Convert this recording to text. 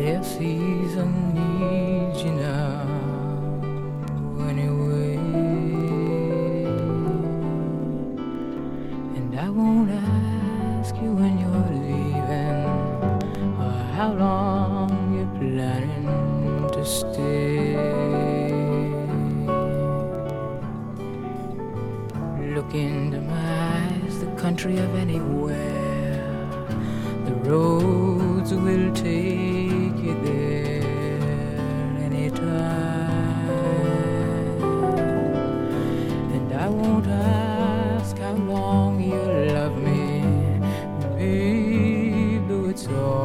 Their season needs you now anyway. And I won't ask you when you're leaving or how long you're planning to stay. Look into my eyes, the country of anywhere. The roads will take you there anytime. And I won't ask how long you'll love me, babe, though it's all